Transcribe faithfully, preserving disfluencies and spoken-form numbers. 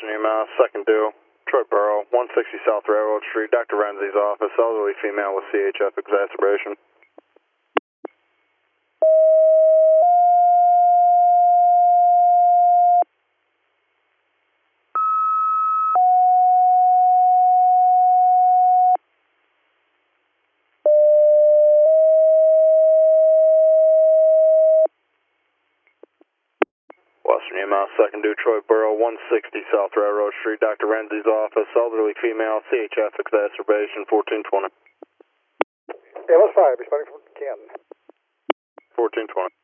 Western E M S, second due, Troy Borough, one sixty South Railroad Street, Doctor Renzi's office, elderly female with C H F exacerbation. Western E M S, second due, Troy Borough, one sixty South Railroad Street, Doctor Renzi's office, elderly female, C H F exacerbation, fourteen twenty. Yeah, let's five, responding from Canton. fourteen twenty.